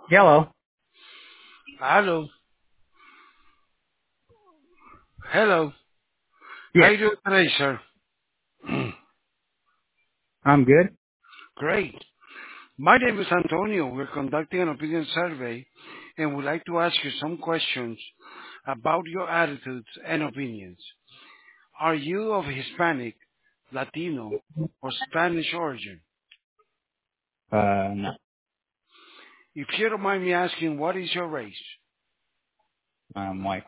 Hello. Hello. Hello. How Yes, you doing today, sir? I'm good. Great. My name is Antonio. We're conducting an opinion survey and would like to ask you some questions about your attitudes and opinions. Are you of Hispanic, Latino, or Spanish origin? No, If you don't mind me asking, what is your race? I'm white.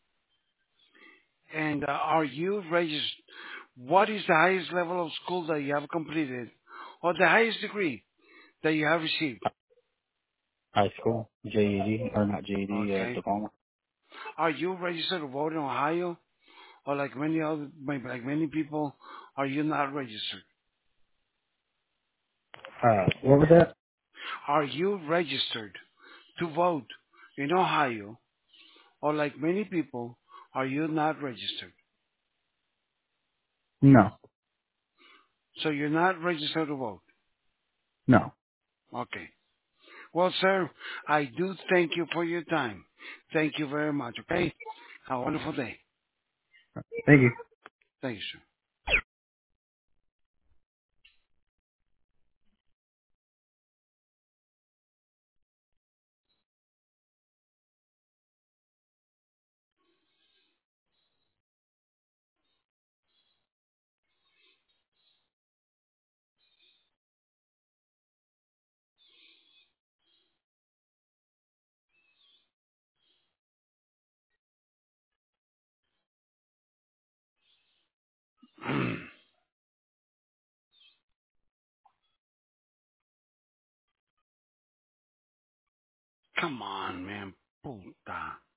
And are you registered? What is the highest level of school that you have completed or the highest degree that you have received? High school, GED, or not GED, Okay. diploma. Are you registered to vote in Ohio? Or like many people, are you not registered? What was that? Are you registered to vote in Ohio? Or like many people, are you not registered? No, So you're not registered to vote. no. Okay. Well, sir, I do thank you for your time. Thank you very much, okay? Have a wonderful day. Thank you. Thank you, sir. Come on, man. Puta.